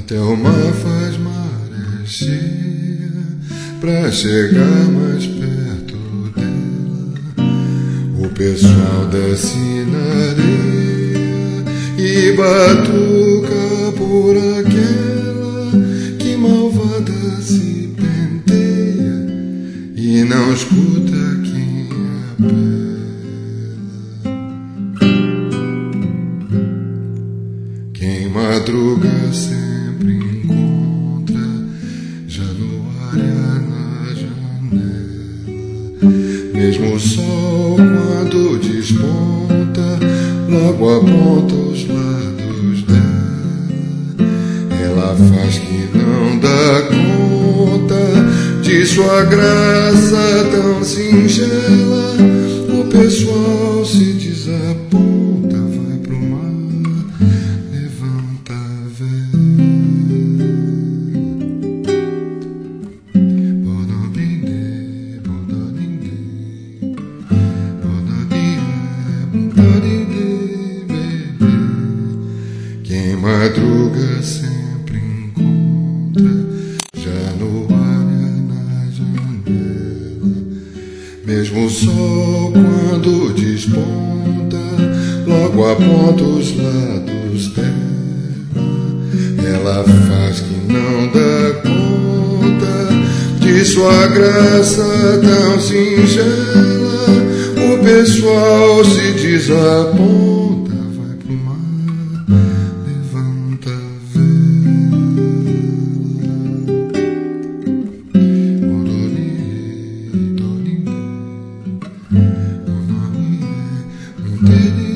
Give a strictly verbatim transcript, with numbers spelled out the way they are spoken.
Até o mar faz maré cheia pra chegar mais perto dela. O pessoal desce na areia e batuca por aquela que malvada se penteia e não escuta quem apela. Quem madruga sempre encontra Januária na janela. Mesmo o sol quando desponta, logo aponta os lados dela. Ela faz que não dá conta de sua graça tão singela. O pessoal se desaponta, vai pro mar, levanta a vela. Bododinde, bododinde, bododinde, bododinde, bebê. Quem madruga sempre encontra Januária na janela. Mesmo o sol quando desponta, logo aponta os lados dela. Ela faz que não dá conta de sua graça tão singela. O pessoal se desaponta, vai pro mar, levanta a vela. Did